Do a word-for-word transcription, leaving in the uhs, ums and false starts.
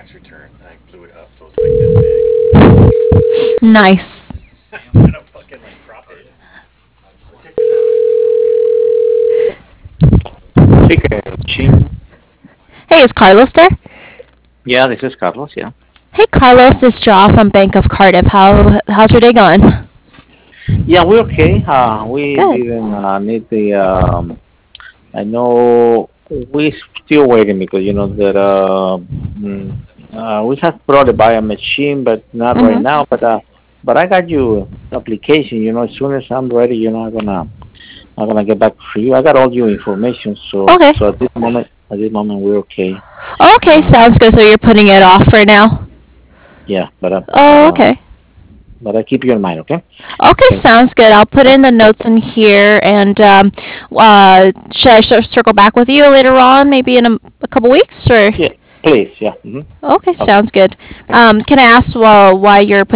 tax return, and I blew it up so it's like this Nice. big. I'm gonna fucking like crop it. But check this out. Chicken chin. Hey, is Carlos there? Yeah, this is Carlos. Yeah. Hey, Carlos, this is Jaw from Bank of Cardiff. How how's your day going? Yeah, we're okay. Uh, we Good. didn't uh, need the. Um, I know we still waiting because you know that uh, mm, uh, we have brought it by a machine, but not right Mhm. now. But uh, but I got you application. You know, as soon as I'm ready, you know, I'm gonna I'm gonna get back for you. I got all your information. So Okay. so at this moment, at this moment, we're okay. Okay, Uh, sounds good. So you're putting it off for now. yeah, but uh, but Oh, uh, okay. but I keep you in mind. Okay. Okay, Thank you. sounds good. I'll put in the notes in here, and um, uh, should I cir- circle back with you later on, maybe in a, a couple weeks, or? Yeah, please. Yeah. hmm Okay, Okay. sounds good. Um, can I ask well, why you're